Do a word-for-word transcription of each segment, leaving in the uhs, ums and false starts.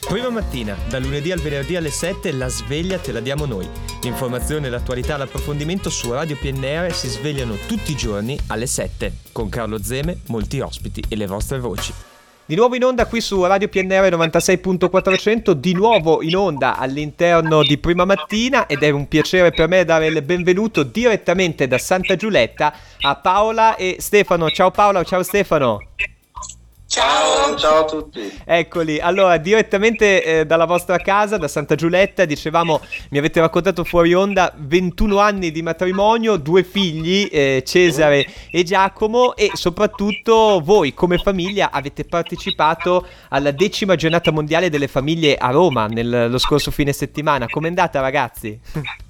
Prima mattina, da lunedì al venerdì alle sette, la sveglia te la diamo noi. L'informazione, l'attualità, l'approfondimento su Radio P N R si svegliano tutti i giorni alle sette, con Carlo Zeme, molti ospiti e le vostre voci. Di nuovo in onda qui su Radio P N R novantasei punto quattrocento, di nuovo in onda all'interno di Prima Mattina, ed è un piacere per me dare il benvenuto direttamente da Santa Giulietta a Paola e Stefano. Ciao Paola, ciao Stefano. Ciao, ciao a tutti. Eccoli, allora direttamente eh, dalla vostra casa, da Santa Giulietta, dicevamo, mi avete raccontato fuori onda, ventuno anni di matrimonio, due figli, eh, Cesare e Giacomo, e soprattutto voi come famiglia avete partecipato alla decima giornata mondiale delle famiglie a Roma nel, lo scorso fine settimana. Com'è andata, ragazzi?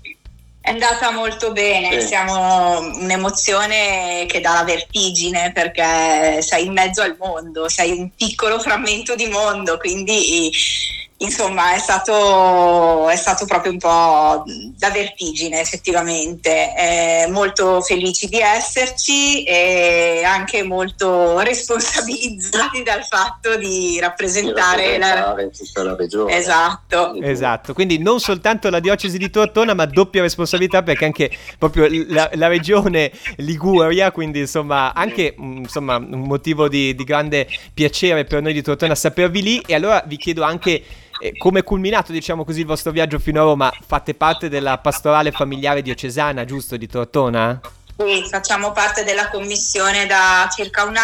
È andata molto bene, sì. Siamo un'emozione che dà la vertigine perché sei in mezzo al mondo, sei un piccolo frammento di mondo, quindi insomma è stato, è stato proprio un po' da vertigine effettivamente. Eh, molto felici di esserci e anche molto responsabilizzati dal fatto di rappresentare, di rappresentare la... tutta la regione. Esatto. Esatto, quindi non soltanto la diocesi di Tortona, ma doppia responsabilità perché anche proprio la, la regione Liguria, quindi insomma anche insomma un motivo di, di grande piacere per noi di Tortona sapervi lì. E allora vi chiedo anche Eh, come è culminato, diciamo così, il vostro viaggio fino a Roma? Fate parte della pastorale familiare diocesana, giusto, di Tortona? Sì, facciamo parte della commissione da circa un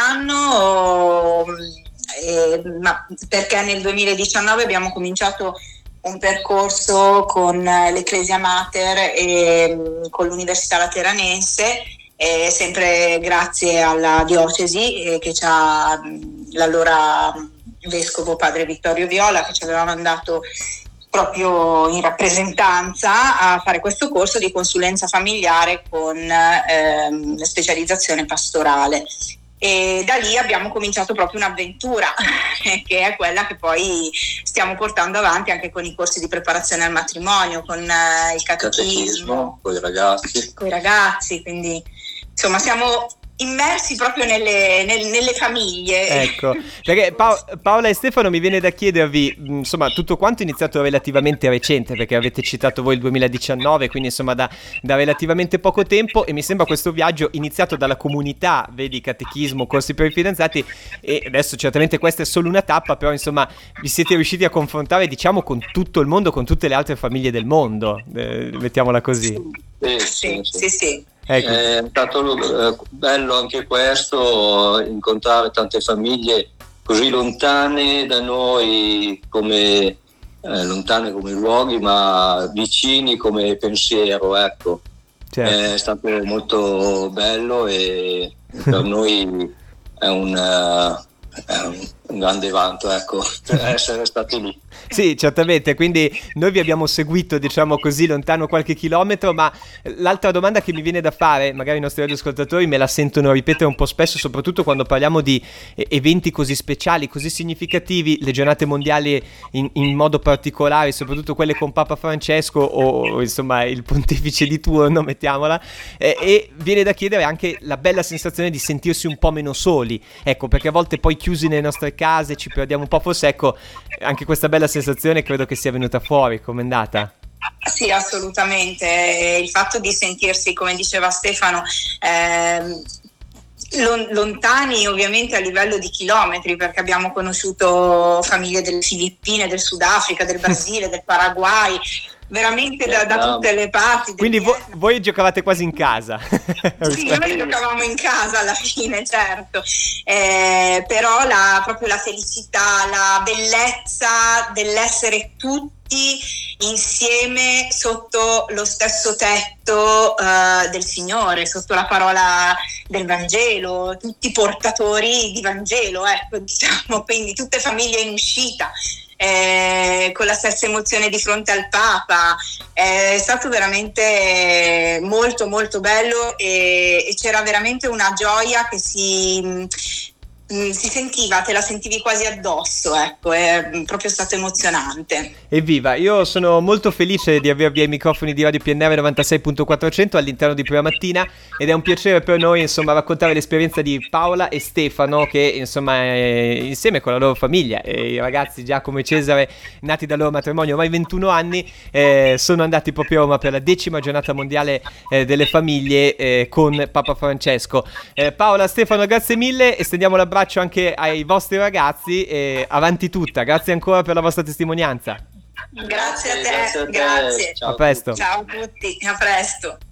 anno, eh, ma perché nel duemiladiciannove abbiamo cominciato un percorso con l'Ecclesia Mater e con l'Università Lateranense, eh, sempre grazie alla diocesi eh, che ci ha l'allora vescovo padre Vittorio Viola, che ci aveva mandato proprio in rappresentanza a fare questo corso di consulenza familiare con ehm, specializzazione pastorale. E da lì abbiamo cominciato proprio un'avventura che è quella che poi stiamo portando avanti anche con i corsi di preparazione al matrimonio, con eh, il catechismo, con i ragazzi. Con i ragazzi, quindi insomma siamo immersi proprio nelle, nel, nelle famiglie. Ecco, perché pa- Paola e Stefano, mi viene da chiedervi, insomma, tutto quanto è iniziato relativamente recente, perché avete citato voi il duemiladiciannove, quindi insomma da, da relativamente poco tempo, e mi sembra questo viaggio iniziato dalla comunità, vedi, catechismo, corsi per i fidanzati, e adesso certamente questa è solo una tappa, però insomma vi siete riusciti a confrontare, diciamo, con tutto il mondo, con tutte le altre famiglie del mondo, eh, mettiamola così. Sì, sì, sì, sì, sì. Ecco. È stato eh, bello anche questo, incontrare tante famiglie così lontane da noi, come eh, lontane come luoghi, ma vicini come pensiero, ecco. Certo. È stato molto bello e per noi è un, uh, è un, un grande vanto, ecco, essere stati lì. Sì, certamente, quindi noi vi abbiamo seguito, diciamo così, lontano qualche chilometro, ma l'altra domanda che mi viene da fare, magari i nostri radioascoltatori me la sentono ripetere un po' spesso, soprattutto quando parliamo di eventi così speciali, così significativi, le giornate mondiali in, in modo particolare, soprattutto quelle con Papa Francesco o, o insomma il pontefice di turno, mettiamola, eh, e viene da chiedere anche la bella sensazione di sentirsi un po' meno soli, ecco, perché a volte poi chiusi nelle nostre case ci perdiamo un po', forse ecco, anche questa bella sensazione credo che sia venuta fuori. Com'è andata? Sì, assolutamente. Il fatto di sentirsi, come diceva Stefano, ehm, lontani ovviamente a livello di chilometri, perché abbiamo conosciuto famiglie delle Filippine, del Sudafrica, del Brasile, del Paraguay, veramente da, da tutte le parti. Quindi vo- voi giocavate quasi in casa. Sì, noi giocavamo in casa alla fine, certo, eh, però la, proprio la felicità, la bellezza dell'essere tutti insieme sotto lo stesso tetto uh, del Signore, sotto la parola del Vangelo, tutti portatori di Vangelo, ecco, diciamo, quindi tutte famiglie in uscita. Eh, con la stessa emozione di fronte al Papa, è stato veramente molto molto bello e, e c'era veramente una gioia che si mh, si sentiva, te la sentivi quasi addosso, ecco, è mh, proprio stato emozionante. Evviva, io sono molto felice di avervi ai microfoni di Radio P N R novantasei punto quattrocento all'interno di Prima Mattina, ed è un piacere per noi, insomma, raccontare l'esperienza di Paola e Stefano, che insomma è, insieme con la loro famiglia, e i ragazzi Giacomo e Cesare, nati dal loro matrimonio ormai ventuno anni, eh, sono andati proprio a Roma per la decima giornata mondiale eh, delle famiglie eh, con Papa Francesco. eh, Paola, Stefano, grazie mille, estendiamo l'abbraccio anche ai vostri ragazzi, e avanti tutta, grazie ancora per la vostra testimonianza. Grazie a te, Grazie a te. grazie. Ciao A presto. Ciao a tutti, a presto.